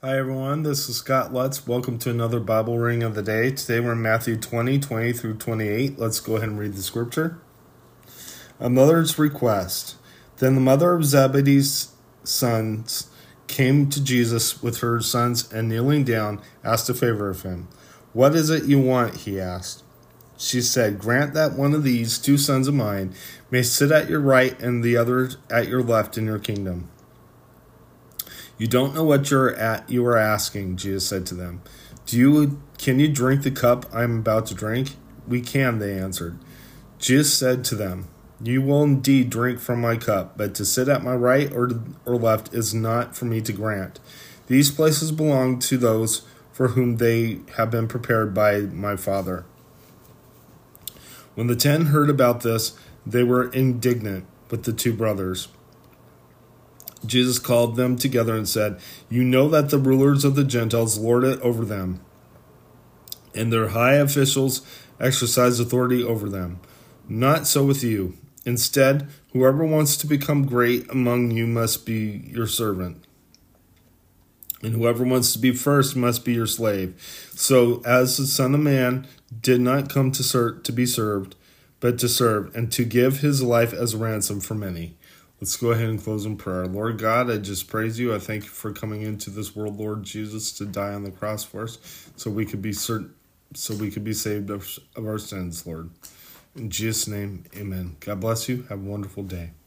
Hi everyone, this is Scott Lutz. Welcome to another Bible reading of the day. Today we're in Matthew 20 through 28. Let's go ahead and read the scripture. A mother's request. Then the mother of Zebedee's sons came to Jesus with her sons and kneeling down, asked a favor of him. What is it you want? He asked. She said, grant that one of these two sons of mine may sit at your right and the other at your left in your kingdom. You don't know what you are asking, Jesus said to them. Can you drink the cup I am about to drink? We can, they answered. Jesus said to them, you will indeed drink from my cup, but to sit at my right or left is not for me to grant. These places belong to those for whom they have been prepared by my Father. When the 10 heard about this, they were indignant with the two brothers. Jesus called them together and said, you know that the rulers of the Gentiles lord it over them, and their high officials exercise authority over them. Not so with you. Instead, whoever wants to become great among you must be your servant, and whoever wants to be first must be your slave. So, as the Son of Man did not come to be served, but to serve, and to give his life as a ransom for many. Let's go ahead and close in prayer. Lord God, I just praise you. I thank you for coming into this world, Lord Jesus, to die on the cross for us, so we could be saved of our sins, Lord. In Jesus' name, amen. God bless you. Have a wonderful day.